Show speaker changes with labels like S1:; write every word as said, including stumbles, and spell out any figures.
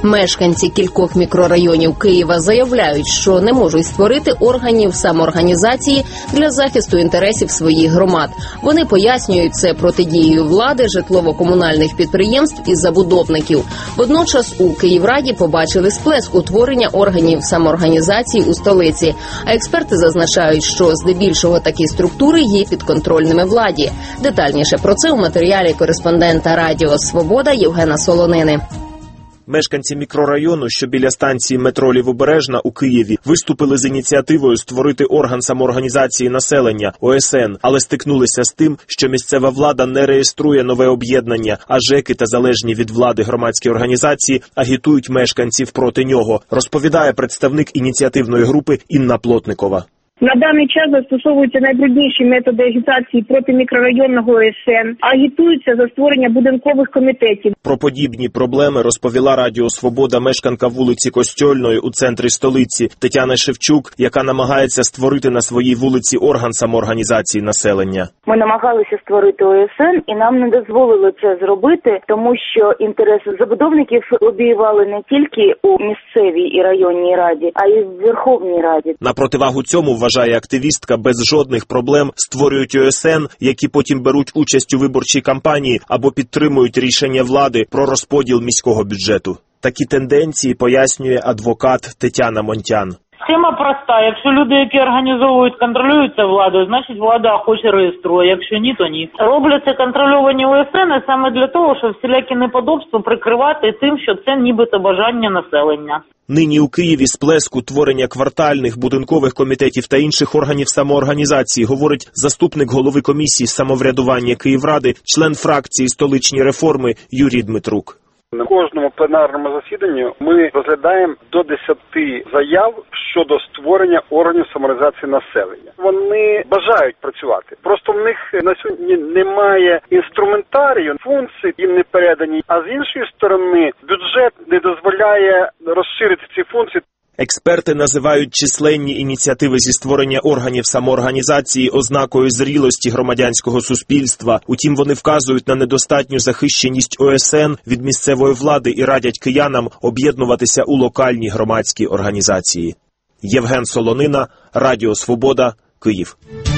S1: Мешканці кількох мікрорайонів Києва заявляють, що не можуть створити органів самоорганізації для захисту інтересів своїх громад. Вони пояснюють це протидією влади, житлово-комунальних підприємств і забудовників. Водночас у Київраді побачили сплеск утворення органів самоорганізації у столиці. А експерти зазначають, що здебільшого такі структури є підконтрольними владі. Детальніше про це у матеріалі кореспондента Радіо Свобода Євгена Солонини.
S2: Мешканці мікрорайону, що біля станції метро Лівобережна у Києві, виступили з ініціативою створити орган самоорганізації населення – О С Н, але стикнулися з тим, що місцева влада не реєструє нове об'єднання, а ЖЕКи та залежні від влади громадські організації агітують мешканців проти нього, розповідає представник ініціативної групи Інна Плотникова.
S3: На даний час застосовуються найбрудніші методи агітації проти мікрорайонного О С Н, агітуються за створення будинкових комітетів.
S2: Про подібні проблеми розповіла Радіо Свобода мешканка вулиці Костьольної у центрі столиці Тетяна Шевчук, яка намагається створити на своїй вулиці орган самоорганізації населення.
S4: Ми намагалися створити О С Н, і нам не дозволили це зробити, тому що інтереси забудовників лобіювали не тільки у місцевій і районній раді, а й в Верховній Раді.
S2: На противагу цьому, вважає активістка, без жодних проблем створюють О С Н, які потім беруть участь у виборчій кампанії або підтримують рішення влади про розподіл міського бюджету. Такі тенденції пояснює адвокат Тетяна Монтян.
S5: Схема проста. Якщо люди, які організовують, контролюються владою, значить влада хоче реєструє. Якщо ні, то ні. Робляться контрольовані О С Н саме для того, щоб всілякі неподобства прикривати тим, що це нібито бажання населення.
S2: Нині у Києві сплеск утворення квартальних, будинкових комітетів та інших органів самоорганізації, говорить заступник голови комісії самоврядування Київради, член фракції «Столичні реформи» Юрій Дмитрук.
S6: На кожному пленарному засіданні ми розглядаємо до десяти заяв щодо створення органів самоорганізації населення. Вони бажають працювати. Просто в них на сьогодні немає інструментарію, функції їм не передані, а з іншої сторони бюджет не дозволяє розширити ці функції.
S2: Експерти називають численні ініціативи зі створення органів самоорганізації ознакою зрілості громадянського суспільства. Утім, вони вказують на недостатню захищеність О С Н від місцевої влади і радять киянам об'єднуватися у локальні громадські організації. Євген Солонина, Радіо Свобода, Київ.